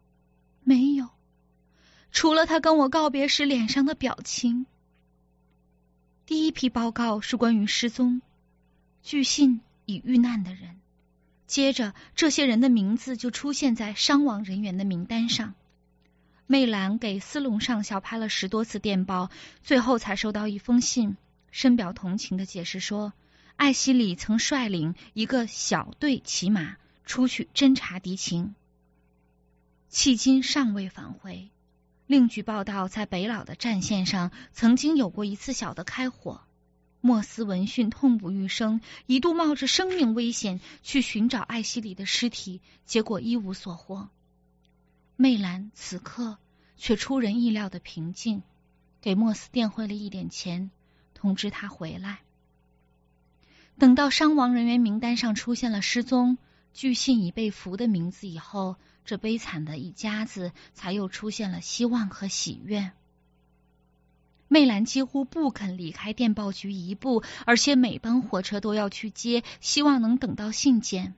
Speaker 3: 除了他跟我告别时脸上的表情。第一批报告是关于失踪、据信已遇难的人，接着这些人的名字就出现在伤亡人员的名单上。媚兰给斯隆上校拍了10多次电报，最后才收到一封信，深表同情的解释说，艾希里曾率领一个小队骑马出去侦察敌情，迄今尚未返回。另据报道，在北老的战线上曾经有过一次小的开火。莫斯闻讯痛不欲生，一度冒着生命危险去寻找艾希里的尸体，结果一无所获。媚兰此刻却出人意料的平静，给莫斯电汇了一点钱，通知他回来。等到伤亡人员名单上出现了失踪、据信已被俘的名字以后，这悲惨的一家子才又出现了希望和喜悦。媚兰几乎不肯离开电报局一步，而且每班火车都要去接，希望能等到信件。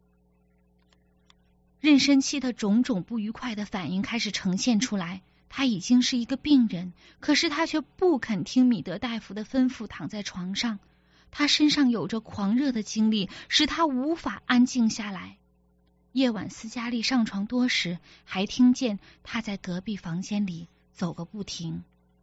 Speaker 3: 妊娠期的种种不愉快的反应开始呈现出来，他已经是一个病人，可是他却不肯听米德大夫的吩咐躺在床上。他身上有着狂热的精力，使他无法安静下来。夜晚斯嘉丽上床多时，还听见他在隔壁房间里走个不停。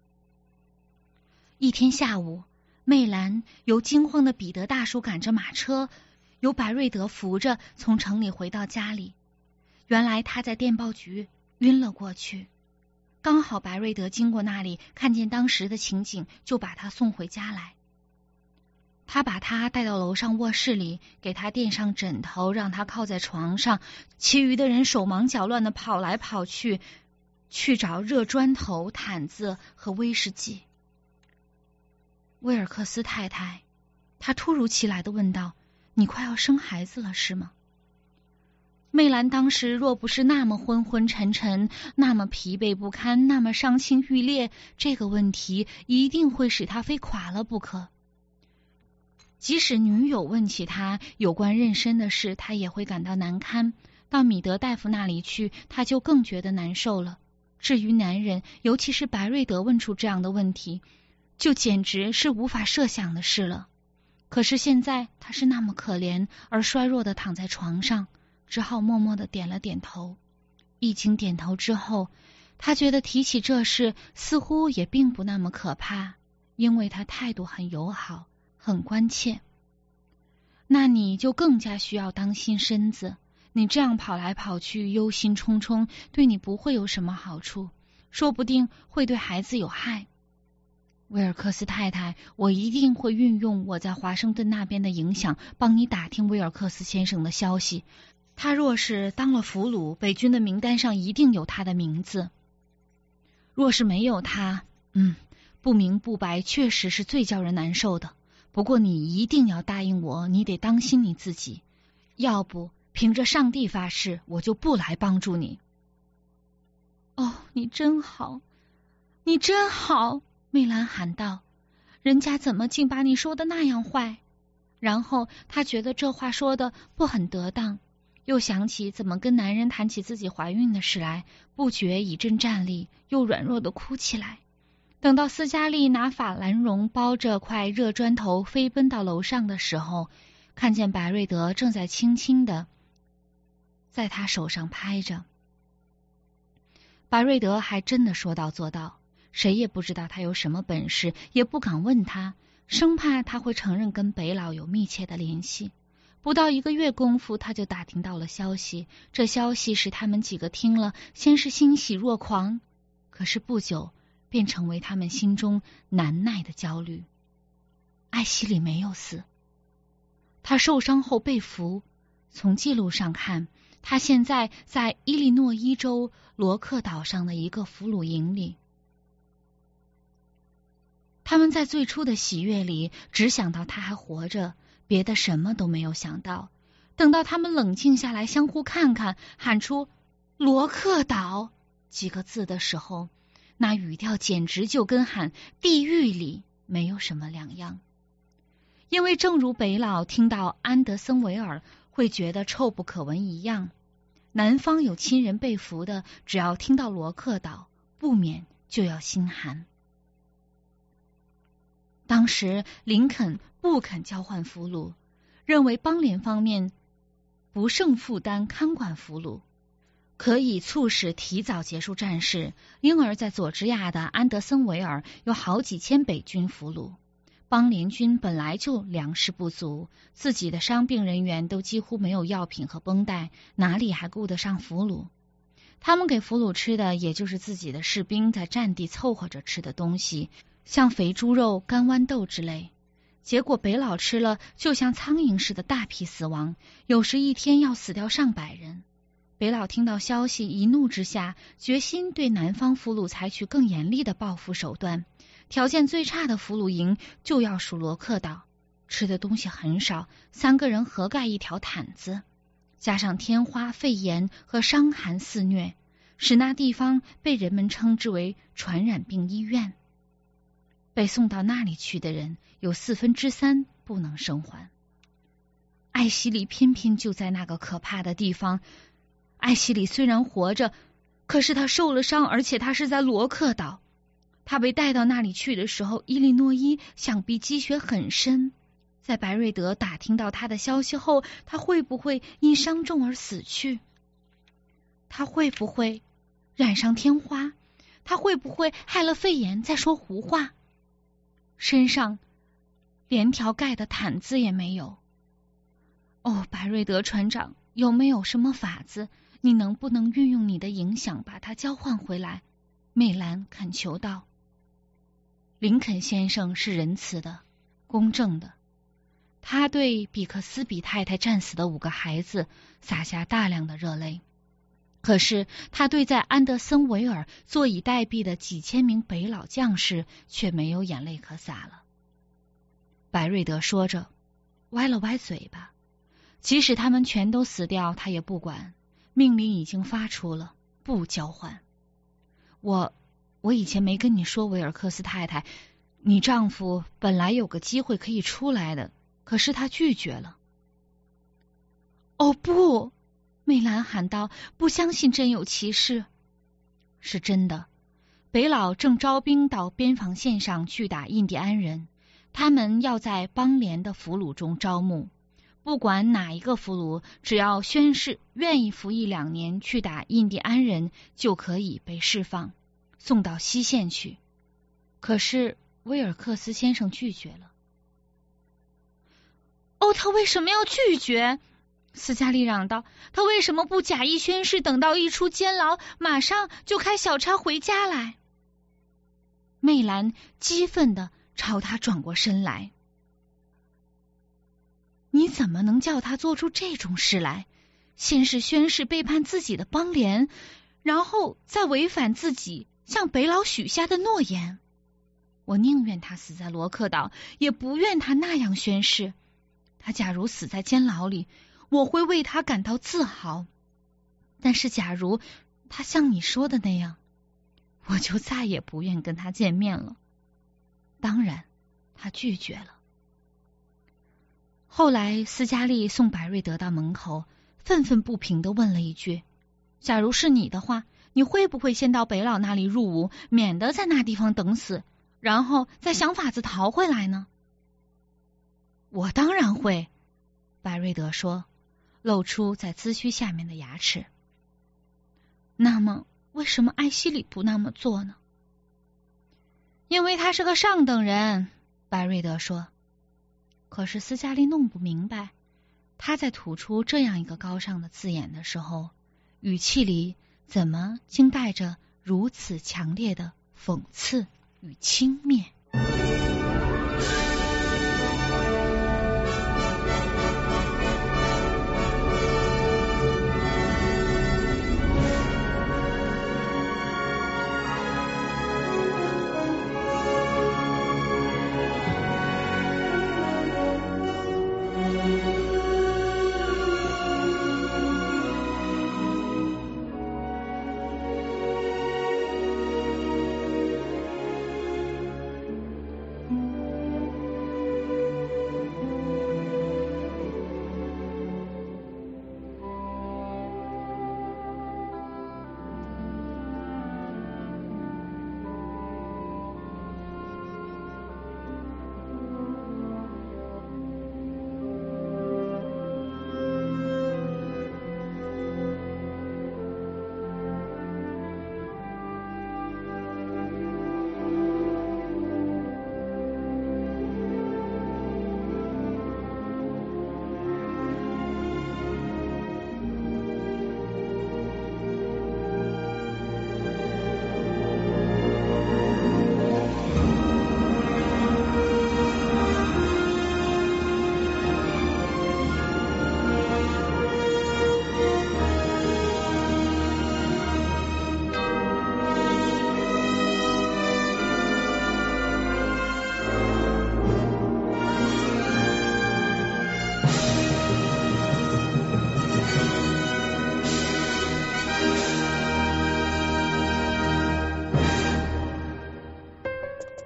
Speaker 3: 一天下午，媚兰由惊慌的彼得大叔赶着马车，由白瑞德扶着从城里回到家里。原来他在电报局晕了过去，刚好白瑞德经过那里，看见当时的情景，就把他送回家来。他把他带到楼上卧室里，给他垫上枕头，让他靠在床上，其余的人手忙脚乱的跑来跑去，去找热砖头、毯子和威士忌。威尔克斯太太，他突如其来的问道，你快要生孩子了是吗？媚兰当时若不是那么昏昏沉沉，那么疲惫不堪，那么伤心欲裂，这个问题一定会使他非垮了不可。即使女友问起他有关妊娠的事，他也会感到难堪。到米德大夫那里去，他就更觉得难受了。至于男人，尤其是白瑞德问出这样的问题，就简直是无法设想的事了。可是现在他是那么可怜而衰弱的躺在床上，只好默默地点了点头。一经点头之后，他觉得提起这事似乎也并不那么可怕，因为他态度很友好，很关切。那你就更加需要当心身子，你这样跑来跑去，忧心忡忡，对你不会有什么好处，说不定会对孩子有害。威尔克斯太太，我一定会运用我在华盛顿那边的影响，帮你打听威尔克斯先生的消息。他若是当了俘虏，北军的名单上一定有他的名字。若是没有他，不明不白，确实是最叫人难受的。不过你一定要答应我，你得当心你自己，要不凭着上帝发誓，我就不来帮助你。哦，你真好，你真好，媚兰喊道，人家怎么竟把你说的那样坏？然后她觉得这话说的不很得当，又想起怎么跟男人谈起自己怀孕的事来，不觉一阵战栗，又软弱的哭起来。等到斯嘉丽拿法兰绒包着块热砖头飞奔到楼上的时候，看见白瑞德正在轻轻的在他手上拍着。白瑞德还真的说到做到，谁也不知道他有什么本事，也不敢问他，生怕他会承认跟北老有密切的联系。不到1个月功夫，他就打听到了消息，这消息使他们几个听了，先是欣喜若狂，可是不久便成为他们心中难耐的焦虑。艾希里没有死，他受伤后被俘，从记录上看，他现在在伊利诺伊州罗克岛上的一个俘虏营里。他们在最初的喜悦里只想到他还活着，别的什么都没有想到。 等到他们冷静下来，相互看看，喊出“罗克岛”几个字的时候，那语调简直就跟喊地狱里没有什么两样。因为正如北老听到安德森维尔会觉得臭不可闻一样，南方有亲人被俘的，只要听到罗克岛，不免就要心寒。当时林肯不肯交换俘虏，认为邦联方面不胜负担看管俘虏，可以促使提早结束战事，因而在佐治亚的安德森维尔有好几千北军俘虏。邦联军本来就粮食不足，自己的伤病人员都几乎没有药品和绷带，哪里还顾得上俘虏？他们给俘虏吃的也就是自己的士兵在战地凑合着吃的东西，像肥猪肉、干豌豆之类。结果北老吃了就像苍蝇似的大批死亡，有时一天要死掉上百人。北老听到消息，一怒之下决心对南方俘虏采取更严厉的报复手段。条件最差的俘虏营就要属罗克岛，吃的东西很少，3个人合盖一条毯子，加上天花、肺炎和伤寒肆虐，使那地方被人们称之为传染病医院。被送到那里去的人有3/4不能生还。艾希里偏偏就在那个可怕的地方。艾希里虽然活着，可是他受了伤，而且他是在罗克岛。他被带到那里去的时候，伊利诺伊想必积雪很深。在白瑞德打听到他的消息后，他会不会因伤重而死去？他会不会染上天花？他会不会害了肺炎在说胡话？身上连条盖的毯子也没有。哦，白瑞德船长，有没有什么法子？你能不能运用你的影响把它交换回来？媚兰恳求道。林肯先生是仁慈的、公正的，他对比克斯比太太战死的5个孩子洒下大量的热泪，可是他对在安德森维尔坐以待毙的几千名北老将士却没有眼泪可洒了。白瑞德说着，歪了歪嘴巴，即使他们全都死掉，他也不管，命令已经发出了，不交换。我以前没跟你说，维尔克斯太太，你丈夫本来有个机会可以出来的，可是他拒绝了。哦不，媚兰喊道，不相信真有其事。是真的，北老正招兵到边防线上去打印第安人，他们要在邦联的俘虏中招募，不管哪一个俘虏，只要宣誓愿意服役2年去打印第安人，就可以被释放，送到西线去。可是威尔克斯先生拒绝了。哦，他为什么要拒绝？斯嘉丽嚷道，他为什么不假意宣誓，等到一出监牢，马上就开小差回家来？媚兰激愤地朝他转过身来。你怎么能叫他做出这种事来？先是宣誓背叛自己的邦联，然后再违反自己向北老许下的诺言。我宁愿他死在罗克岛，也不愿他那样宣誓。他假如死在监牢里，我会为他感到自豪。但是假如他像你说的那样，我就再也不愿跟他见面了。当然，他拒绝了。后来斯嘉丽送白瑞德到门口，愤愤不平地问了一句，假如是你的话，你会不会先到北老那里入伍，免得在那地方等死，然后再想法子逃回来呢？我当然会，白瑞德说，露出在髭须下面的牙齿。那么为什么艾希里不那么做呢？因为他是个上等人，白瑞德说。可是斯嘉丽弄不明白，他在吐出这样一个高尚的字眼的时候，语气里怎么竟带着如此强烈的讽刺与轻蔑。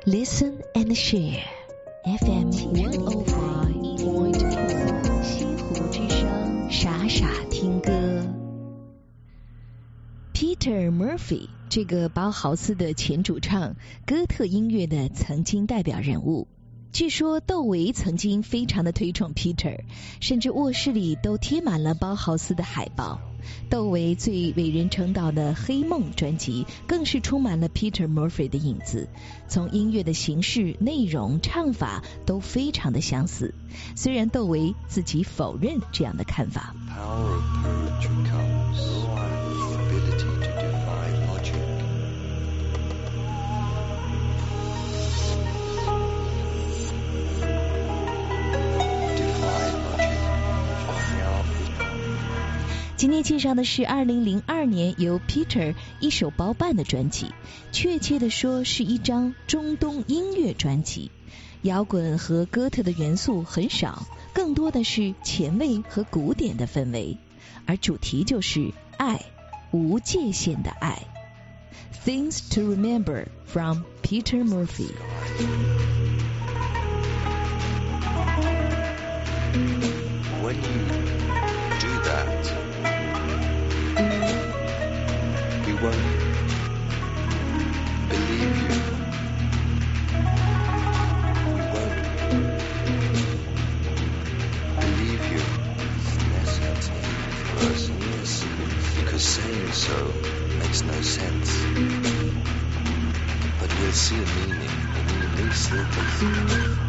Speaker 1: Listen and share FM 105.4西湖之声，傻傻听歌。Peter Murphy 这个包豪斯的前主唱，哥特音乐的曾经代表人物。据说窦唯曾经非常的推崇 Peter， 甚至卧室里都贴满了包豪斯的海报。窦唯最为人称道的《黑梦》专辑更是充满了 Peter Murphy 的影子，从音乐的形式、内容、唱法都非常的相似。虽然窦唯自己否认这样的看法。今天介绍的是2002年由 Peter 一手包办的专辑，确切的说是一张中东音乐专辑。摇滚和哥特的元素很少，更多的是前卫和古典的氛围，而主题就是爱，无界限的爱。Things to Remember from Peter Murphy。
Speaker 10: When you do that, we won't believe you. We won't believe you unless you take it for us, because saying so makes no sense. But we'll see a meaning, and we may still believe.